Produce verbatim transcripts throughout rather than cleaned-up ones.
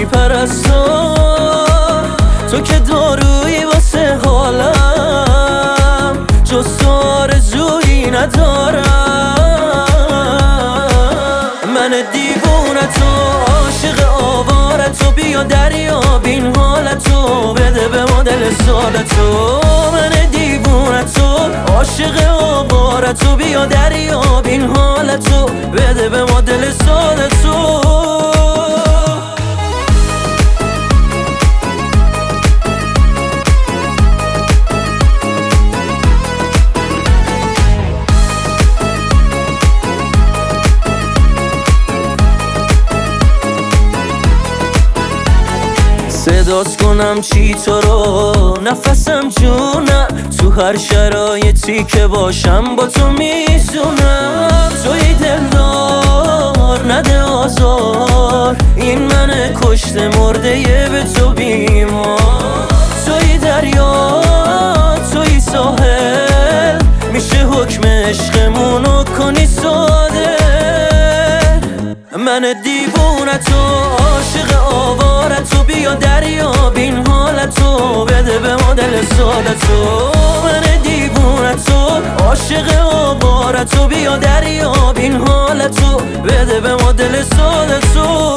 پرستو، تو که دارویی واسه حالم، جز تو آرزویی ندارم. من دیوونتو، عاشق آوارتو، بیا دریاب این حالتو، بده به ما دل سادتو. من دیوونتو، عاشق آوارتو، بیا دریاب این حالتو، بده به ما دل سادتو. صدات کنم چی تو رو، نفسم جونم، تو هر شرایطی که باشم با تو میزونم. توی دلدار نده آزار، این من کشته مرده یه به تو بیمار. توی دریا توی ساحل، میشه حکم عشقمونو کنی ساده. من دیوونتو، عاشق آوارتو، بیا دریاب این حالتو، بده به ما دل سادتو. من دیوونتو، عاشق آوارتو، بیا دریاب این حالتو، بده به ما دل سادتو.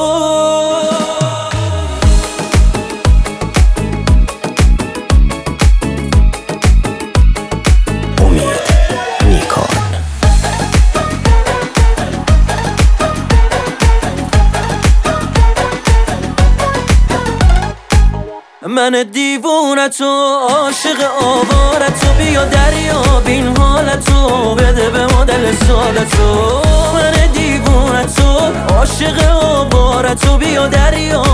من دیوونتو، عاشق آوارتو، بیا دریاب این حالتو، بده به ما دل سادتو. من دیوونتو، عاشق آوارتو، بیا دریاب